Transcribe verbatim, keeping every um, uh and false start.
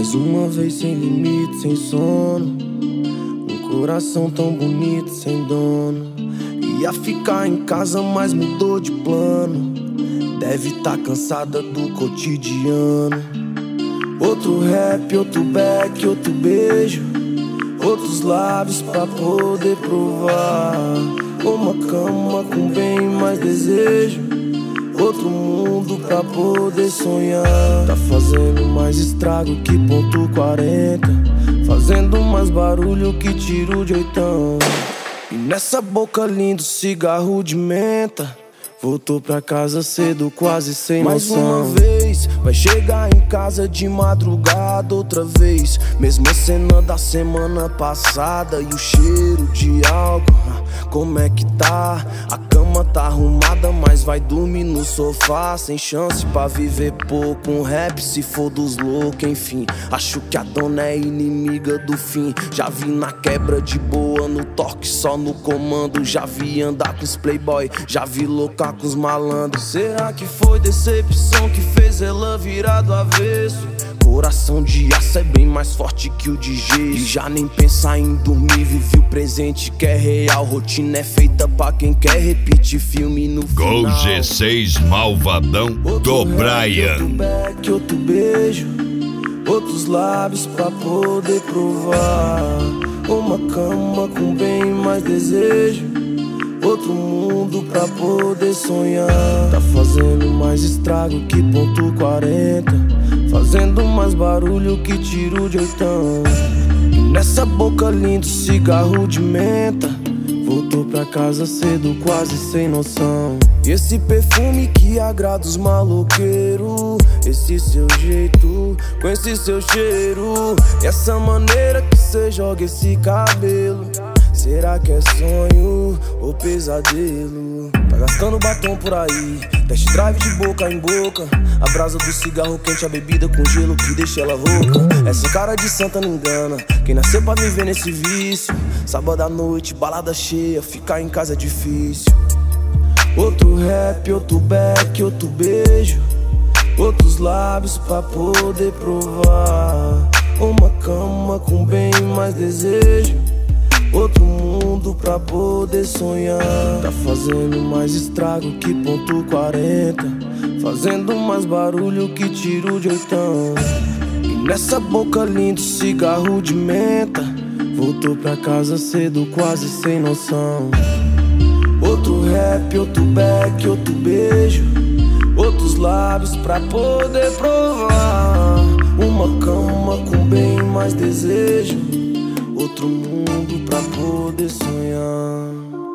Mais uma vez sem limite, sem sono. Um coração tão bonito, sem dono. Ia ficar em casa, mas mudou de plano. Deve tá cansada do cotidiano. Outro rap, outro back, outro beijo. Outros lábios pra poder provar. Uma cama com bem mais desejo. Outro mundo pra poder sonhar. Tá fazendo mais estrago que ponto quarenta. Fazendo mais barulho que tiro de oitão. E nessa boca linda, cigarro de menta. Voltou pra casa cedo, quase sem mais noção. Mais uma vez, vai chegar em casa de madrugada outra vez. Mesma cena da semana passada. E o cheiro de álcool, como é que tá? A cama tá arrumada, mas vai dormir no sofá. Sem chance pra viver pouco, um rap se for dos loucos. Enfim, acho que a dona é inimiga do fim. Já vi na quebra de boa, no toque só no comando. Já vi andar com os playboy, já vi louca com os malandros. Será que foi decepção que fez ela virar do avesso? Coração de aço é bem mais forte que o de gesso. E já nem pensar em dormir, vive o presente que é real. Rotina é feita pra quem quer repetir filme no final. Gol G seis Malvadão do Brian. Outro back, outro beijo. Outros lábios pra poder provar. Uma cama com bem mais desejo. Outro mundo pra poder sonhar. Tá fazendo mais estrago que ponto quarenta. Fazendo mais barulho que tiro de oitão. E nessa boca linda, cigarro de menta. Voltou pra casa cedo, quase sem noção. E esse perfume que agrada os maloqueiros. Esse seu jeito, com esse seu cheiro. E essa maneira que cê joga esse cabelo. Será que é sonho ou pesadelo? Tá gastando batom por aí, test drive de boca em boca. A brasa do cigarro quente, a bebida com gelo que deixa ela rouca. Essa cara de santa não engana, quem nasceu pra viver nesse vício. Sábado à noite, balada cheia, ficar em casa é difícil. Outro rap, outro back, outro beijo. Outros lábios pra poder provar. Uma cama com bem mais desejo. Outro mundo pra poder sonhar. Tá fazendo mais estrago que ponto quarenta. Fazendo mais barulho que tiro de oitão. E nessa boca linda, cigarro de menta. Voltou pra casa cedo, quase sem noção. Outro rap, outro back, outro beijo. Outros lábios pra poder provar. Uma cama com bem mais desejo. Outro mundo pra poder sonhar.